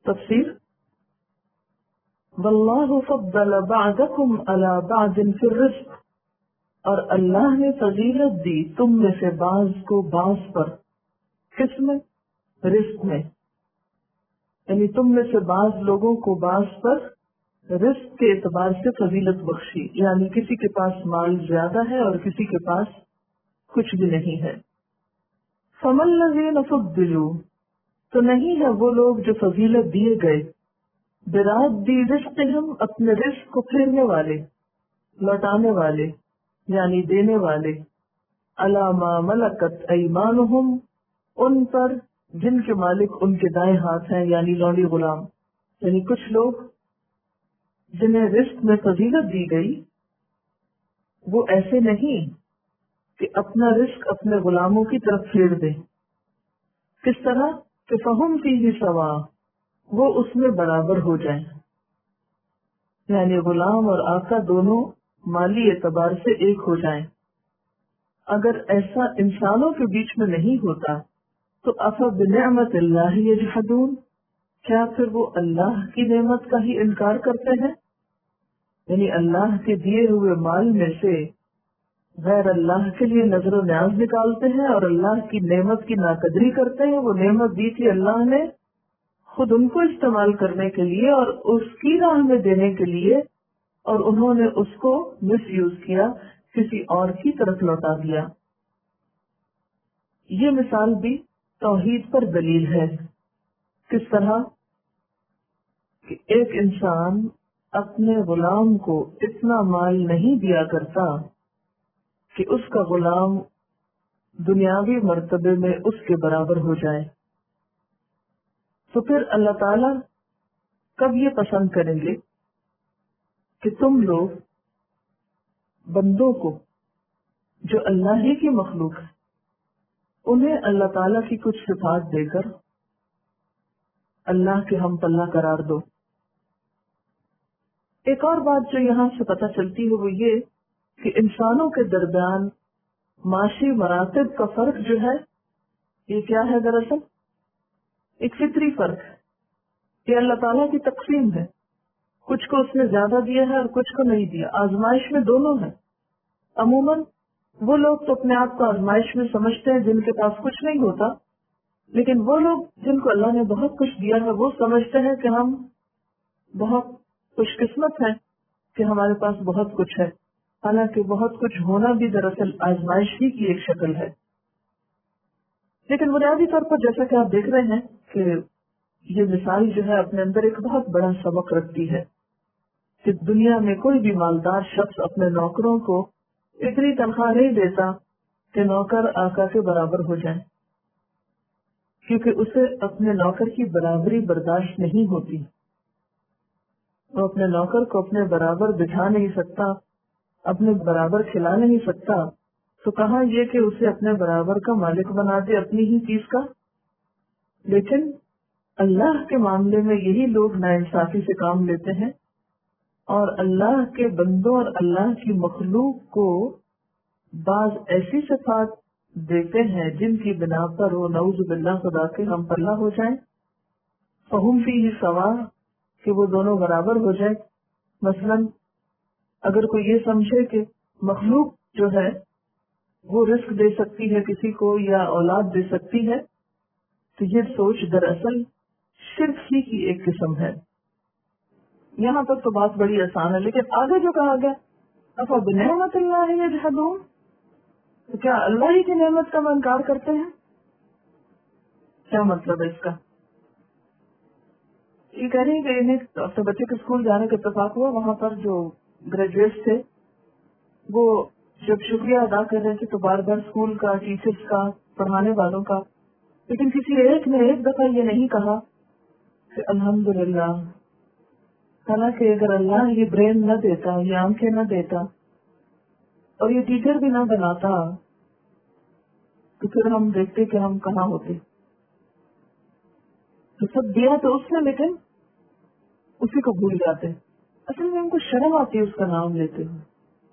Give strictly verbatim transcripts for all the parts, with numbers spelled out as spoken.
تفسیر واللہ فضل بعضکم علی بعض فی الرزق، اور اللہ نے فضیلت دی تم میں سے بعض کو بعض پر، کس میں؟ رزق میں، یعنی تم میں سے بعض لوگوں کو بعض پر رزق کے اعتبار سے فضیلت بخشی، یعنی کسی کے پاس مال زیادہ ہے اور کسی کے پاس کچھ بھی نہیں ہے۔ فَمَا الَّذِينَ فُضِّلُوا، تو نہیں ہے وہ لوگ جو فضیلت دیے گئے، بِرَادِّ رِزْقِهِمْ، اپنے رزق کو پھیرنے والے، لوٹانے والے، یعنی دینے والے، عَلَى مَا مَلَكَتْ أَيْمَانُهُمْ، ان پر جن کے مالک ان کے دائیں ہاتھ ہیں، یعنی لونڈی غلام۔ یعنی کچھ لوگ جنہیں رزق میں فضیلت دی گئی وہ ایسے نہیں کہ اپنا رزق اپنے غلاموں کی طرف پھیر دیں۔ کس طرح کہ فہم فیہ سوا، وہ اس میں برابر ہو جائیں، یعنی غلام اور آقا دونوں مالی اعتبار سے ایک ہو جائیں۔ اگر ایسا انسانوں کے بیچ میں نہیں ہوتا تو افبنعمت اللہ یجحدون، کیا پھر وہ اللہ کی نعمت کا ہی انکار کرتے ہیں؟ یعنی اللہ کے دیے ہوئے مال میں سے غیر اللہ کے لیے نظر و نیاز نکالتے ہیں اور اللہ کی نعمت کی ناقدری کرتے ہیں۔ وہ نعمت دی تھی اللہ نے خود ان کو استعمال کرنے کے لیے اور اس کی راہ میں دینے کے لیے، اور انہوں نے اس کو مس یوز کیا، کسی اور کی طرف لوٹا دیا۔ یہ مثال بھی توحید پر دلیل ہے۔ کس طرح کہ ایک انسان اپنے غلام کو اتنا مال نہیں دیا کرتا کہ اس کا غلام دنیاوی مرتبے میں اس کے برابر ہو جائے، تو پھر اللہ تعالی کب یہ پسند کریں گے کہ تم لوگ بندوں کو جو اللہ ہی کی مخلوق ہے انہیں اللہ تعالیٰ کی کچھ صفات دے کر اللہ کے ہم پلہ قرار دو۔ ایک اور بات جو یہاں سے پتہ چلتی ہے وہ یہ کہ انسانوں کے درمیان معاشی مراتب کا فرق جو ہے یہ کیا ہے؟ دراصل ایک فطری فرق ہے، یہ اللہ تعالیٰ کی تقسیم ہے، کچھ کو اس نے زیادہ دیا ہے اور کچھ کو نہیں دیا۔ آزمائش میں دونوں ہے۔ عموماً وہ لوگ تو اپنے آپ کو آزمائش میں سمجھتے ہیں جن کے پاس کچھ نہیں ہوتا، لیکن وہ لوگ جن کو اللہ نے بہت کچھ دیا ہے وہ سمجھتے ہیں کہ ہم بہت خوش قسمت ہیں کہ ہمارے پاس بہت کچھ ہے، حالانکہ بہت کچھ ہونا بھی دراصل آزمائش ہی کی ایک شکل ہے۔ لیکن بنیادی طور پر جیسا کہ آپ دیکھ رہے ہیں کہ یہ مثال جو ہے اپنے اندر ایک بہت بڑا سبق رکھتی ہے کہ دنیا میں کوئی بھی مالدار شخص اپنے نوکروں کو اتنی تنخواہ نہیں دیتا کہ نوکر آقا کے برابر ہو جائے، کیونکہ اسے اپنے نوکر کی برابری برداشت نہیں ہوتی، وہ اپنے نوکر کو اپنے برابر بٹھا نہیں سکتا، اپنے برابر کھلا نہیں سکتا، تو کہاں یہ کہ اسے اپنے برابر کا مالک بنا دے اپنی ہی چیز کا۔ لیکن اللہ کے معاملے میں یہی لوگ ناانصافی سے کام لیتے ہیں اور اللہ کے بندوں اور اللہ کی مخلوق کو بعض ایسی صفات دیتے ہیں جن کی بنا پر وہ نعوذ باللہ خدا کے ہم پلہ ہو جائیں، فہم فیہ سوا، کہ وہ دونوں برابر ہو جائے۔ مثلا اگر کوئی یہ سمجھے کہ مخلوق جو ہے وہ رزق دے سکتی ہے کسی کو یا اولاد دے سکتی ہے، تو یہ سوچ دراصل شرک ہی کی ایک قسم ہے۔ یہاں تک تو بات بڑی آسان ہے، لیکن آگے جو کہا گیا افبنعمت اللہ یجحدون، تو کیا اللہ ہی کی نعمت کا انکار کرتے ہیں؟ کیا مطلب ہے اس کا؟ یہ کہہ رہی کہ انہیں اپنے بچے کے اسکول جانے کا اتفاق ہوا، وہاں پر جو گریجویٹس تھے وہ جب شکریہ ادا کر رہے تھے تو بار بار اسکول کا، ٹیچرس کا، پڑھانے والوں کا، لیکن کسی ایک نے ایک دفعہ یہ نہیں کہا کہ الحمدللہ، حالانکہ اگر اللہ یہ برین نہ دیتا، یہ آنکھیں نہ دیتا اور یہ ٹیچر بھی نہ بناتا تو پھر ہم دیکھتے کہ ہم کہاں ہوتے۔ تو سب دیا تو اس نے، لیکن اسی کو بھول جاتے۔ اصل میں ہم کو شرم آتی ہے اس کا نام لیتے ہوئے۔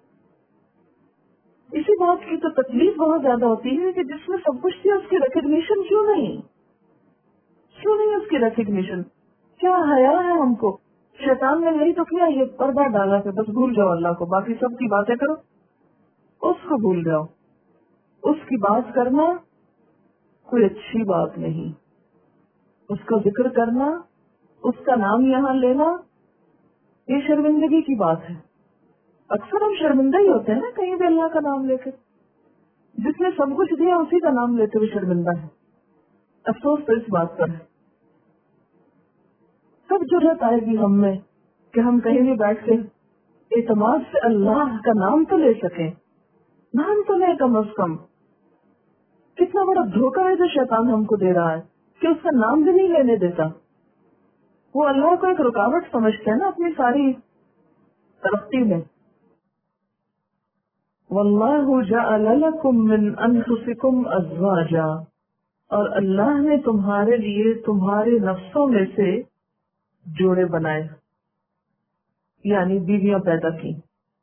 اسی بات کی تو تکلیف بہت زیادہ ہوتی ہے کہ جس میں سب کچھ تھی اس کی ریکگنیشن کیوں نہیں کیوں نہیں اس کی ریکگنیشن کیا حیا ہے ہم کو؟ شیطان نے یہی تو کیا، یہ پردہ ڈالا کہ بس بھول جاؤ اللہ کو، باقی سب کی باتیں کرو، اس کو بھول جاؤ. اس کی بات کرنا کوئی اچھی بات نہیں، اس کا ذکر کرنا، اس کا نام یہاں لینا، یہ شرمندگی کی بات ہے. اکثر ہم شرمندہ ہی ہوتے ہیں نا کہیں بھی اللہ کا نام لے کے. جس نے سب کچھ دیا اسی کا نام لیتے ہوئے شرمندہ ہے. افسوس تو اس بات پر ہے. سب ضرورت آئے گی ہم میں کہ ہم کہیں بھی بیٹھ کے اعتماد سے اللہ کا نام تو لے سکیں، نام تو لے کم از کم. کتنا بڑا دھوکہ ہے جو شیطان ہم کو دے رہا ہے کہ اس کا نام بھی نہیں لینے دیتا. وہ اللہ کو ایک رکاوٹ سمجھتے ہیں نا اپنی ساری ترقی میں. واللہ جعل لکم من انفسکم ازواجا، اور اللہ نے تمہارے لیے تمہارے نفسوں میں سے جوڑے بنائے، یعنی بیویاں پیدا کی.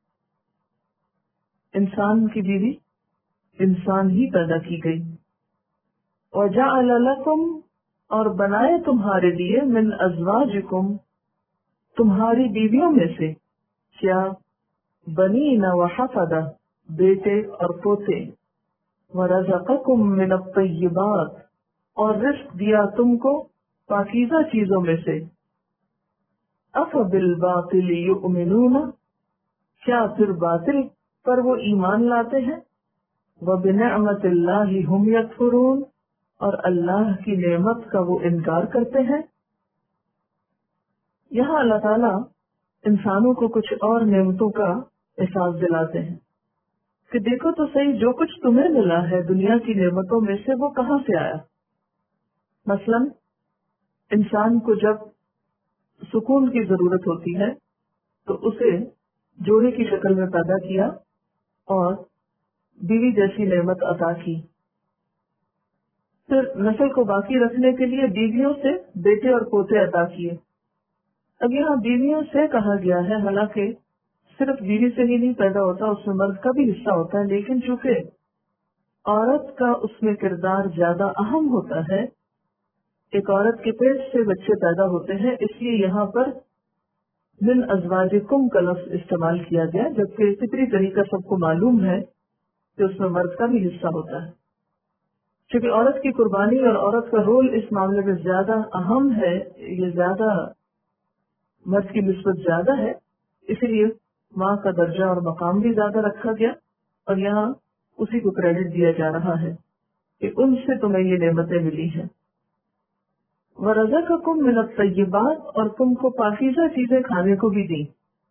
انسان کی بیوی انسان ہی پیدا کی گئی. وجعل لکم، اور بنائے تمہارے لیے من ازواجکم، تمہاری بیویوں میں سے، کیا؟ بنین وحفدہ، بیٹے اور پوتے. ورزقکم من الطیبات، اور رزق دیا تم کو پاکیزہ چیزوں میں سے. افبالباطل یؤمنون، کیا پھر باطل پر وہ ایمان لاتے ہیں. وبنعمت اللہ ہم یکفرون، اور اللہ کی نعمت کا وہ انکار کرتے ہیں. یہاں اللہ تعالیٰ انسانوں کو کچھ اور نعمتوں کا احساس دلاتے ہیں کہ دیکھو تو صحیح، جو کچھ تمہیں ملا ہے دنیا کی نعمتوں میں سے وہ کہاں سے آیا. مثلا انسان کو جب سکون کی ضرورت ہوتی ہے تو اسے جوڑے کی شکل میں پیدا کیا اور بیوی جیسی نعمت عطا کی. پھر نسل کو باقی رکھنے کے لیے بیویوں سے بیٹے اور پوتے عطا کیے. اب یہاں بیویوں سے کہا گیا ہے، حالانکہ صرف بیوی سے ہی نہیں پیدا ہوتا، اس میں مرد کا بھی حصہ ہوتا ہے، لیکن چونکہ عورت کا اس میں کردار زیادہ اہم ہوتا ہے، ایک عورت کے پیٹ سے بچے پیدا ہوتے ہیں، اس لیے یہاں پر من ازواجکم کا لفظ استعمال کیا گیا، جبکہ فطری طریقہ سب کو معلوم ہے کہ اس میں مرد کا بھی حصہ ہوتا ہے. چونکہ عورت کی قربانی اور عورت کا رول اس معاملے میں زیادہ اہم ہے، یہ زیادہ مرد کی نسبت زیادہ ہے، اسی لیے ماں کا درجہ اور مقام بھی زیادہ رکھا گیا، اور یہاں اسی کو کریڈٹ دیا جا رہا ہے کہ ان سے تمہیں یہ نعمتیں ملی ہیں. وَرَزَقَكُم مِّنَ الطَّيِّبَاتِ، اور تم کو پاکیزہ چیزیں کھانے کو بھی دی،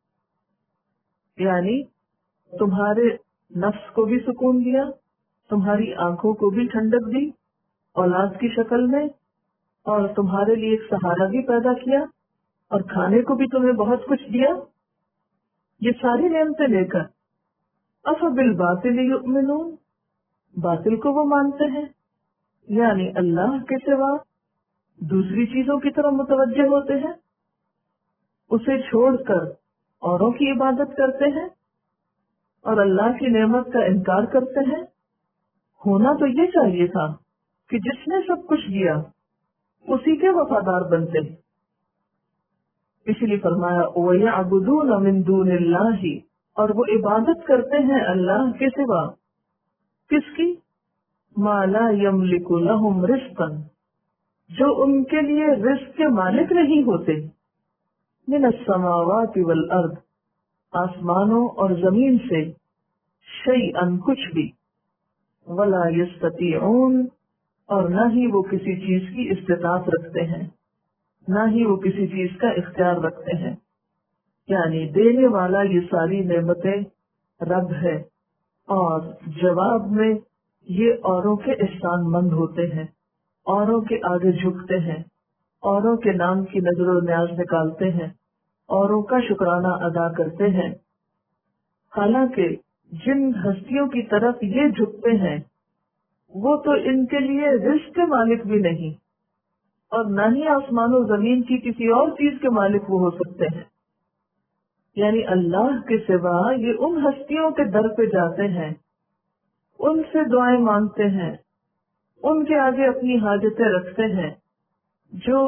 یعنی تمہارے نفس کو بھی سکون دیا، تمہاری آنکھوں کو بھی ٹھنڈک دی اولاد کی شکل میں، اور تمہارے لیے ایک سہارا بھی پیدا کیا، اور کھانے کو بھی تمہیں بہت کچھ دیا. یہ ساری نعمتیں لے کر افبالباطل یؤمنون، باطل کو وہ مانتے ہیں، یعنی اللہ کے سوا دوسری چیزوں کی طرف متوجہ ہوتے ہیں، اسے چھوڑ کر اوروں کی عبادت کرتے ہیں اور اللہ کی نعمت کا انکار کرتے ہیں. ہونا تو یہ چاہیے تھا کہ جس نے سب کچھ دیا اسی کے وفادار بنتے. اسی لیے فرمایا وَيَعْبُدُونَ مِن دُونِ اللَّهِ، اور وہ عبادت کرتے ہیں اللہ کے سوا. کس کی؟ مَا لَا يَمْلِكُ لَهُمْ رِزْقًا، جو ان کے لیے رزق کے مالک نہیں ہوتے. مِنَ السَّمَاوَاتِ وَالْأَرْضِ، آسمانوں اور زمین سے، شَيْئًا کچھ بھی. وَلَا يَسْتَطِيعُونَ، اور نہ ہی وہ کسی چیز کی استطاعت رکھتے ہیں، نہ ہی وہ کسی چیز کا اختیار رکھتے ہیں. یعنی دینے والا یہ ساری نعمتیں رب ہے، اور جواب میں یہ اوروں کے احسان مند ہوتے ہیں، اوروں کے آگے جھکتے ہیں، اوروں کے نام کی نظر و نیاز نکالتے ہیں، اوروں کا شکرانہ ادا کرتے ہیں. حالانکہ جن ہستیوں کی طرف یہ جھکتے ہیں وہ تو ان کے لیے رزق کے مالک بھی نہیں، اور نہ ہی آسمان و زمین کی کسی اور چیز کے مالک وہ ہو سکتے ہیں. یعنی اللہ کے سوا یہ ان ہستیوں کے در پہ جاتے ہیں، ان سے دعائیں مانگتے ہیں، ان کے آگے اپنی حاجتیں رکھتے ہیں جو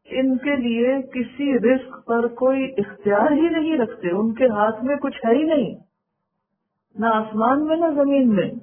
ان کے لیے کسی رزق پر کوئی اختیار ہی نہیں رکھتے، ان کے ہاتھ میں کچھ ہے ہی نہیں، نہ آسمان میں نہ زمین میں۔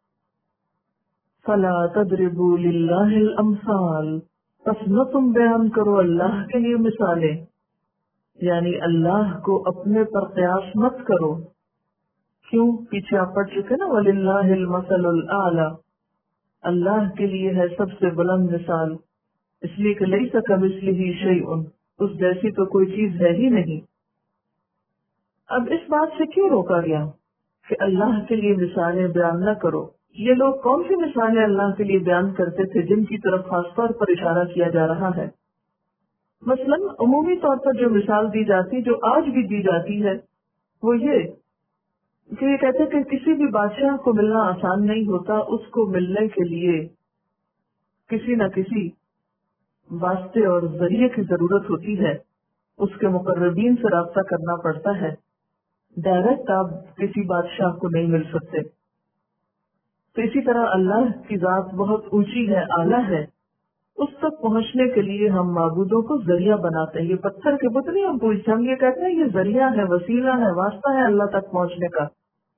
فلا تضربوا للہ الامثال، پس نہ تم بیان کرو اللہ کے لیے مثالیں، یعنی اللہ کو اپنے پر قیاس مت کرو۔ کیوں؟ پیچھے آپ پڑھ چکے نا وَلِلَّهِ الْمَثَلُ الْأَعْلَى، اللہ کے لیے ہے سب سے بلند مثال، اس لیے کہ لَيْسَ كَمِثْلِهِ شَيْءٌ، اس جیسی تو کوئی چیز ہے ہی نہیں۔ اب اس بات سے کیوں روکا گیا کہ اللہ کے لیے مثالیں بیان نہ کرو؟ یہ لوگ کون سی مثالیں اللہ کے لیے بیان کرتے تھے جن کی طرف خاص طور پر اشارہ کیا جا رہا ہے؟ مثلاً عمومی طور پر جو مثال دی جاتی، جو آج بھی دی جاتی ہے، وہ یہ کہ یہ کہتے کہ کسی بھی بادشاہ کو ملنا آسان نہیں ہوتا، اس کو ملنے کے لیے کسی نہ کسی واسطے اور ذریعے کی ضرورت ہوتی ہے، اس کے مقربین سے رابطہ کرنا پڑتا ہے، ڈائریکٹ آپ کسی بادشاہ کو نہیں مل سکتے۔ تو اسی طرح اللہ کی ذات بہت اونچی ہے، اعلیٰ ہے، اس تک پہنچنے کے لیے ہم معبودوں کو ذریعہ بناتے ہیں۔ یہ پتھر کے بت نہیں ہم پوچھتے، ہم یہ کہتے ہیں یہ ذریعہ ہے، وسیلہ ہے، واسطہ ہے اللہ تک پہنچنے کا۔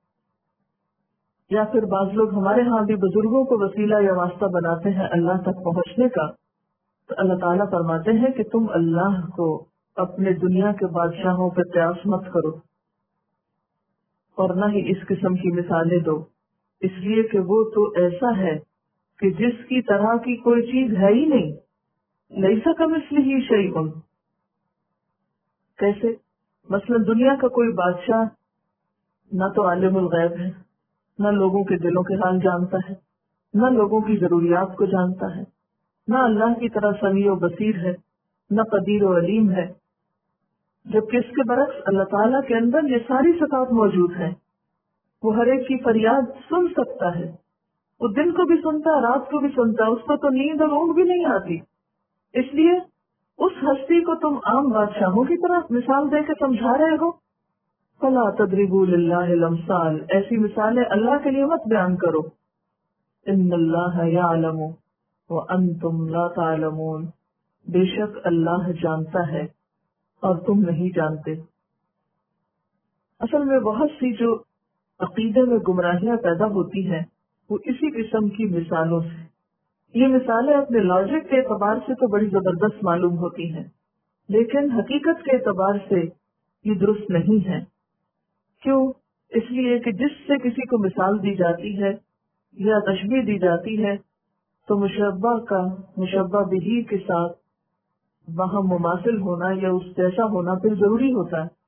یا پھر بعض لوگ ہمارے ہاں بھی بزرگوں کو وسیلہ یا واسطہ بناتے ہیں اللہ تک پہنچنے کا۔ تو اللہ تعالیٰ فرماتے ہیں کہ تم اللہ کو اپنے دنیا کے بادشاہوں پہ قیاس مت کرو، اور نہ ہی اس قسم کی مثالیں دو، اس لیے کہ وہ تو ایسا ہے کہ جس کی طرح کی کوئی چیز ہے ہی نہیں۔ لیسا کمثلہ شیء، کیسے؟ مثلا دنیا کا کوئی بادشاہ نہ تو عالم الغیب ہے، نہ لوگوں کے دلوں کے حال جانتا ہے، نہ لوگوں کی ضروریات کو جانتا ہے، نہ اللہ کی طرح سمیع و بصیر ہے، نہ قدیر و علیم ہے، جبکہ اس کے برعکس اللہ تعالیٰ کے اندر یہ ساری صفات موجود ہیں۔ وہ ہر ایک کی فریاد سن سکتا ہے، وہ دن کو بھی سنتا ہے، رات کو بھی سنتا ہے، اس کو تو نیند اور اونگ بھی نہیں آتی۔ اس لیے اس ہستی کو تم عام بادشاہوں کی طرح مثال دے کے سمجھا رہے ہو۔ فلا تضربوا للہ الامثال، ایسی مثالیں اللہ کے لیے مت بیان کرو۔ ان اللہ یعلم وانتم لا تعلمون، بے شک اللہ جانتا ہے اور تم نہیں جانتے۔ اصل میں بہت سی جو عقیدے میں گمراہیاں پیدا ہوتی ہیں وہ اسی قسم کی مثالوں سے۔ یہ مثالیں اپنے لاجک کے اعتبار سے تو بڑی زبردست معلوم ہوتی ہیں، لیکن حقیقت کے اعتبار سے یہ درست نہیں ہے۔ کیوں؟ اس لیے کہ جس سے کسی کو مثال دی جاتی ہے یا تشبیہ دی جاتی ہے تو مشبہ کا مشبہ بہ کے ساتھ وہاں مماثل ہونا یا اس جیسا ہونا پھر ضروری ہوتا ہے،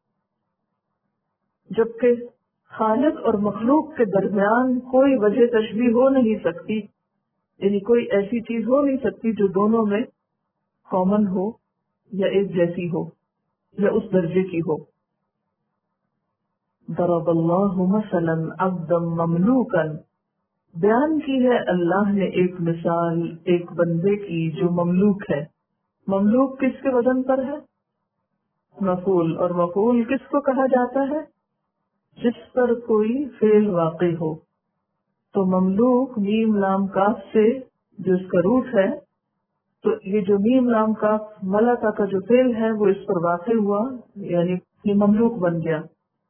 جبکہ خالق اور مخلوق کے درمیان کوئی وجہ تشبیہ ہو نہیں سکتی، یعنی کوئی ایسی چیز ہو نہیں سکتی جو دونوں میں کامن ہو یا ایک جیسی ہو یا اس درجے کی ہو۔ ضرب اللہ مثلا عبدا مملوکا، بیان کی ہے اللہ نے ایک مثال ایک بندے کی جو مملوک ہے۔ مملوک کس کے وزن پر ہے؟ مفعول، اور مفعول کس کو کہا جاتا ہے؟ جس پر کوئی فعل واقع ہو۔ تو مملوک میم لام کاف سے جو اس کا روٹ ہے، تو یہ جو میم لام کاف ملکہ کا جو فعل ہے وہ اس پر واقع ہوا، یعنی یہ مملوک بن گیا۔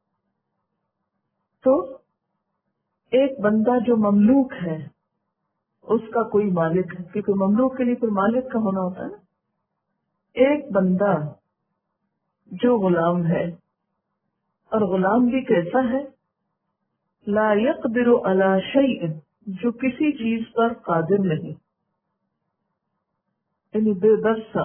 تو ایک بندہ جو مملوک ہے اس کا کوئی مالک ہے، کیونکہ مملوک کے لیے کوئی مالک کا ہونا ہوتا ہے نا۔ ایک بندہ جو غلام ہے، اور غلام بھی کیسا ہے؟ لا يقدر على شيء، جو کسی چیز پر قادر نہیں، یعنی بے برسا۔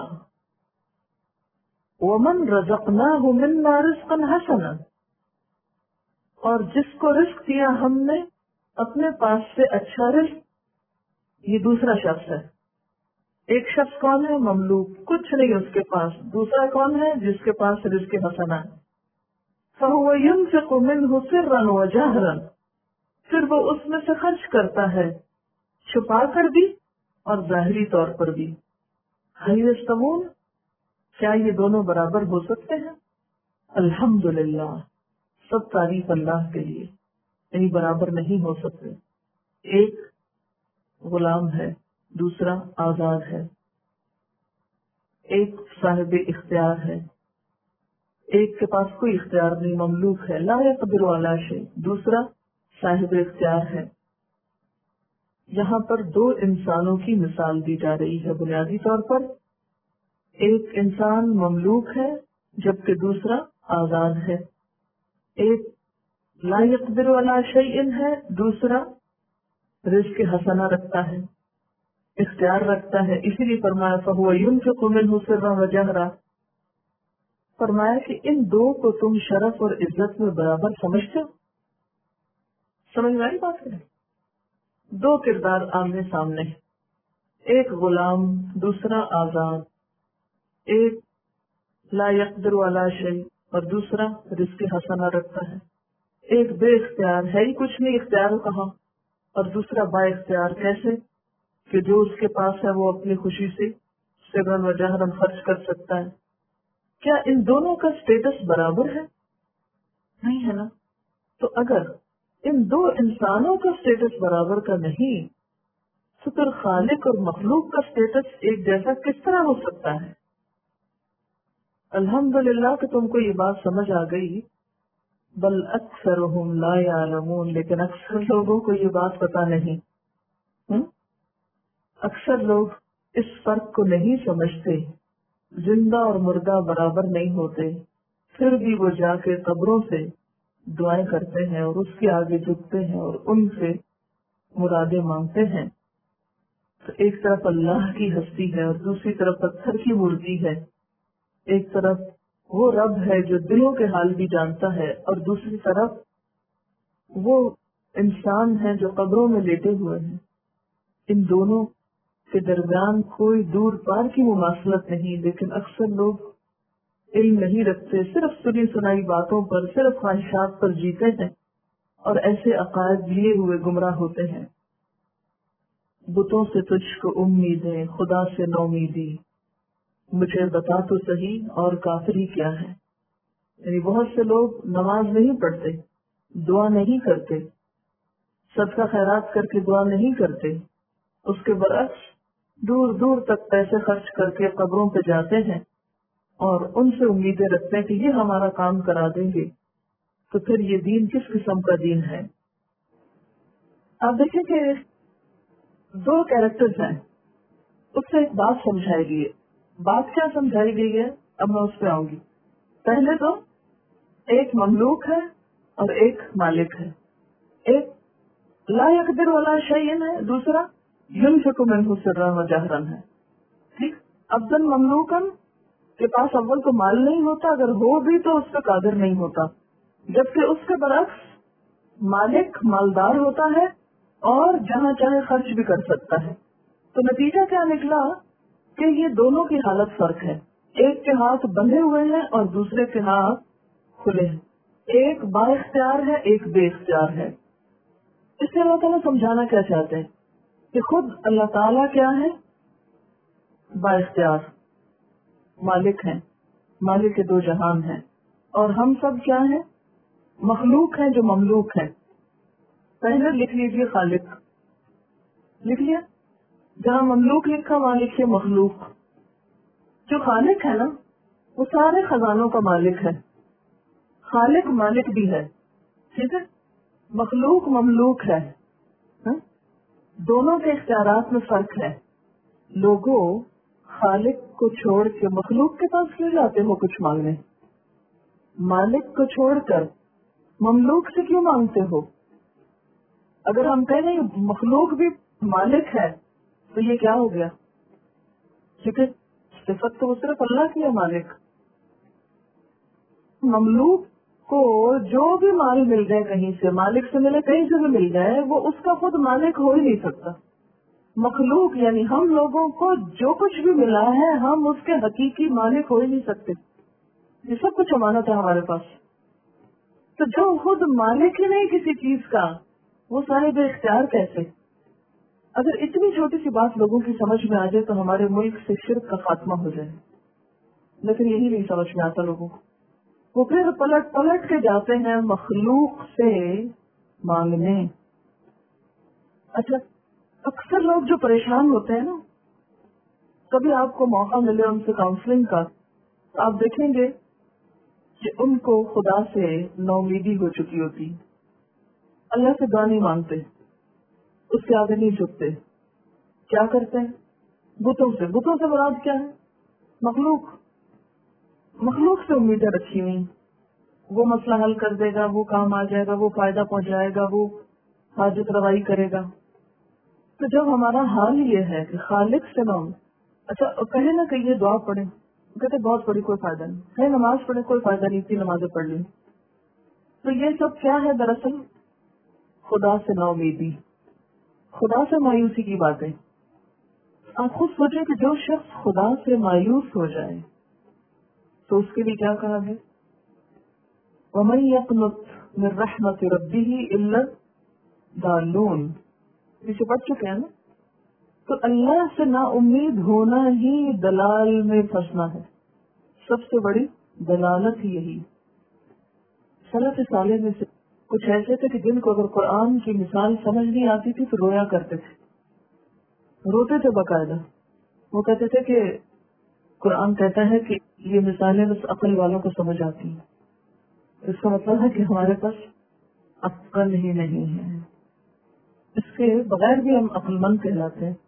ومن رزقناه منا رزقا حسنا، اور جس کو رزق دیا ہم نے اپنے پاس سے اچھا رزق، یہ دوسرا شخص ہے۔ ایک شخص کون ہے؟ مملوک، کچھ نہیں اس کے پاس۔ دوسرا کون ہے؟ جس کے پاس رزق حسنا ہے۔ فهو ينفق منه سرا وجهرا، پھر وہ اس میں سے خرچ کرتا ہے چھپا کر بھی اور ظاہری طور پر بھی۔ هل يستوون، کیا یہ دونوں برابر ہو سکتے ہیں؟ الحمدللہ، سب تعریف اللہ کے لیے، یعنی برابر نہیں ہو سکتے۔ ایک غلام ہے، دوسرا آزاد ہے۔ ایک صاحب اختیار ہے، ایک کے پاس کوئی اختیار نہیں، مملوک ہے، لا یقدر علی شیء، دوسرا صاحب اختیار ہے۔ یہاں پر دو انسانوں کی مثال دی جا رہی ہے بنیادی طور پر، ایک انسان مملوک ہے جبکہ دوسرا آزاد ہے، ایک لا یقدر علی شیء ہے، دوسرا رزق حسنہ رکھتا ہے، اختیار رکھتا ہے، اسی لیے فرمایا فہو ینفق منہ سرا وجہرا، فرمایا کہ ان دو کو تم شرف اور عزت میں برابر سمجھتے ہو؟ سمجھ میں آئی بات ہے؟ دو کردار آمنے سامنے ہیں، ایک غلام دوسرا آزاد، ایک لا یقدر علی شیء اور دوسرا رزق حسنہ رکھتا ہے، ایک بے اختیار ہے ہی کچھ نہیں، اختیار کہاں، اور دوسرا با اختیار، کیسے کہ جو اس کے پاس ہے وہ اپنی خوشی سے سرن و جہرن خرچ کر سکتا ہے۔ کیا ان دونوں کا سٹیٹس برابر ہے؟ نہیں ہے نا۔ تو اگر ان دو انسانوں کا سٹیٹس برابر کا نہیں تو پھر خالق اور مخلوق کا سٹیٹس ایک جیسا کس طرح ہو سکتا ہے؟ الحمدللہ کہ تم کو یہ بات سمجھ آ گئی، بل اکثرهم لا یعلمون، لیکن اکثر لوگوں کو یہ بات پتا نہیں۔ ہم؟ اکثر لوگ اس فرق کو نہیں سمجھتے، زندہ اور مردہ برابر نہیں ہوتے، پھر بھی وہ جا کے قبروں سے دعائیں کرتے ہیں اور اس کے آگے جھکتے ہیں اور ان سے مرادیں مانگتے ہیں۔ تو ایک طرف اللہ کی ہستی ہے اور دوسری طرف پتھر کی مورتی ہے، ایک طرف وہ رب ہے جو دلوں کے حال بھی جانتا ہے اور دوسری طرف وہ انسان ہے جو قبروں میں لیٹے ہوئے ہیں۔ ان دونوں کے درمیان کوئی دور پار کی مماثلت نہیں، لیکن اکثر لوگ علم نہیں رکھتے، صرف سنی سنائی باتوں پر، صرف خواہشات پر جیتے ہیں اور ایسے عقائد لیے ہوئے گمراہ ہوتے ہیں۔ بتوں سے تجھ کو امیدیں، خدا سے نومیدی، مجھے بتا تو صحیح اور کافری کیا ہے۔ یعنی بہت سے لوگ نماز نہیں پڑھتے، دعا نہیں کرتے، صدقہ خیرات کر کے دعا نہیں کرتے، اس کے برعکس دور دور تک پیسے خرچ کر کے قبروں پہ جاتے ہیں اور ان سے امیدیں رکھتے ہیں کہ یہ ہمارا کام کرا دیں گے۔ تو پھر یہ دین کس قسم کا دین ہے؟ آپ دیکھیں کہ دو کیریکٹرز ہیں، اس سے ایک بات سمجھائی گئی ہے۔ بات کیا سمجھائی گئی ہے اب میں اس پہ آؤں گی۔ پہلے تو ایک مملوک ہے اور ایک مالک ہے، ایک لا یقدر علی شیء ہے، دوسرا ینفق منہ سرا و جہرا ہے۔ ٹھیک، افضل مملوکن کے پاس اول کو مال نہیں ہوتا، اگر ہو بھی تو اس پہ قادر نہیں ہوتا، جبکہ اس کے برعکس مالک مالدار ہوتا ہے اور جہاں چاہے خرچ بھی کر سکتا ہے۔ تو نتیجہ کیا نکلا کہ یہ دونوں کی حالت فرق ہے، ایک کے ہاتھ بندھے ہوئے ہیں اور دوسرے کے ہاتھ کھلے ہیں، ایک با اختیار ہے ایک بے اختیار ہے۔ اس سے اللہ تعالیٰ سمجھانا کیا چاہتے ہیں کہ خود اللہ تعالیٰ کیا ہے؟ با اختیار مالک ہیں، مالک کے دو جہان ہیں، اور ہم سب کیا ہیں؟ مخلوق ہیں جو مملوک ہیں۔ پہلے لکھ لیجیے خالق، لکھ لیا، جہاں مملوک لکھا وہاں لکھیے مخلوق۔ جو خالق ہے نا وہ سارے خزانوں کا مالک ہے، خالق مالک بھی ہے، ٹھیک ہے، مخلوق مملوک ہے، ہاں؟ دونوں کے اختیارات میں فرق ہے۔ لوگوں خالق کو چھوڑ کے مخلوق کے پاس کیوں جاتے ہو کچھ مانگنے؟ مالک کو چھوڑ کر مملوک سے کیوں مانگتے ہو؟ اگر ہم کہیں مخلوق بھی مالک ہے تو یہ کیا ہو گیا؟ ٹھیک ہے، صفت تو وہ صرف اللہ کی ہے مالک۔ مملوک کو جو بھی مال مل جائے کہیں سے، مالک سے ملے کہیں سے بھی مل جائے، وہ اس کا خود مالک ہو ہی نہیں سکتا۔ مخلوق یعنی ہم لوگوں کو جو کچھ بھی ملا ہے ہم اس کے حقیقی مالک ہو ہی نہیں سکتے، یہ سب کچھ امانت ہے ہمارے پاس۔ تو جو خود مالک ہی نہیں کسی چیز کا وہ صاحب اختیار کیسے؟ اگر اتنی چھوٹی سی بات لوگوں کی سمجھ میں آ جائے تو ہمارے ملک سے شرک کا خاتمہ ہو جائے، لیکن یہی نہیں سمجھ میں آتا لوگوں کو۔ وہ پھر پلٹ پلٹ کے جاتے ہیں مخلوق سے مانگنے۔ اچھا، اکثر لوگ جو پریشان ہوتے ہیں نا کبھی آپ کو موقع ملے ان سے کاؤنسلنگ کا، تو آپ دیکھیں گے کہ ان کو خدا سے نا امیدی ہو چکی ہوتی، اللہ سے دعا نہیں مانگتے، اس کے آگے نہیں جھکتے، کیا کرتے ہیں؟ بتوں سے بتوں سے مراد کیا ہے؟ مخلوق مخلوق سے امیدیں رکھی ہوئی، وہ مسئلہ حل کر دے گا، وہ کام آ جائے گا، وہ فائدہ پہنچائے گا، وہ حاجت روائی کرے گا۔ تو جب ہمارا حال یہ ہے کہ خالق سے نہ، اچھا کہیں نہ کہ یہ دعا پڑھیں، کہتے بہت پڑھی کوئی فائدہ نہیں ہے، نماز پڑھے کوئی فائدہ نہیں تھی، نمازیں پڑھ لی، تو یہ سب کیا ہے؟ دراصل خدا سے نا امیدی، خدا سے مایوسی کی باتیں۔ آپ خود سوچیں کہ جو شخص خدا سے مایوس ہو جائے تو اس کے لیے کیا کہا ہے؟ وَمَن يَقْنُطْ مِن رَحْمَةِ رَبِّهِ إِلَّا الضَّالُّونَ، پیچھے پڑھ چکے ہیں نا؟ تو اللہ سے نا امید ہونا ہی دلال میں پھنسنا ہے، سب سے بڑی دلالت ہی یہی۔ سلف صالح میں سے کچھ ایسے تھے کہ جن کو اگر قرآن کی مثال سمجھ نہیں آتی تھی تو رویا کرتے تھے، روتے تھے باقاعدہ۔ وہ کہتے تھے کہ قرآن کہتا ہے کہ یہ مثالیں بس عقل والوں کو سمجھ آتی ہیں، اس کا مطلب ہے کہ ہمارے پاس عقل ہی نہیں ہے، اس کے بغیر بھی ہم عقل مند کہلاتے ہیں۔